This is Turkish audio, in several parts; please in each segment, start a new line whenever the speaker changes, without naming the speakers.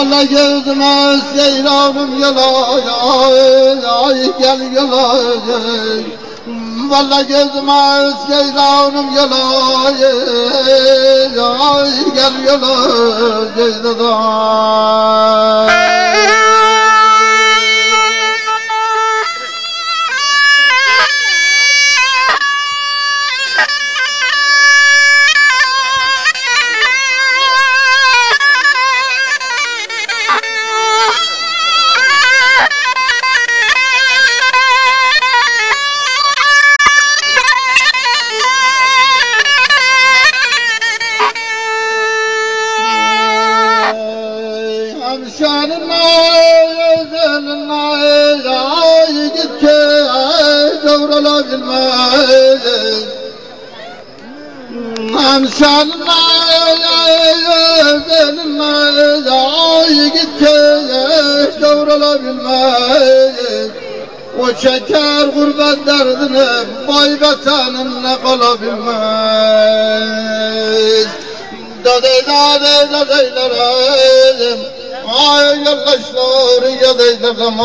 Valla gözüme seyranım yala, ay gel yala. Valla gözüme seyranım yala, ay gel yala. Şanına özeline ay git ki doğrulabilmez. Şanına özeline ay git ki doğrulabilmez. O çeker gurbet derdini vay vatanına kalabilmez. Dadeylerim ay yoldaşlar yadaylarım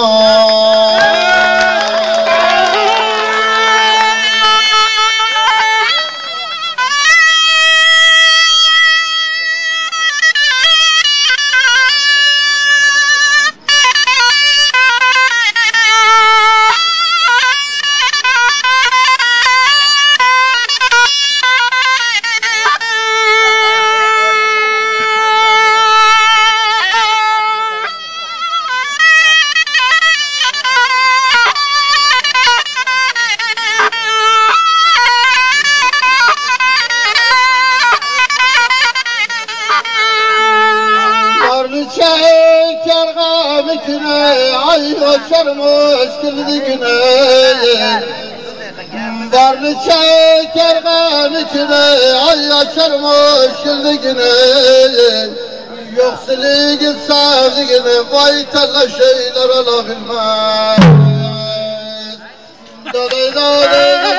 çeker gamikine ay açarmış kildikine. Varlı çeker gamikine ay açarmış kildikine. Yoksulluğun sevdiğine vay tella şeyler alabilmez.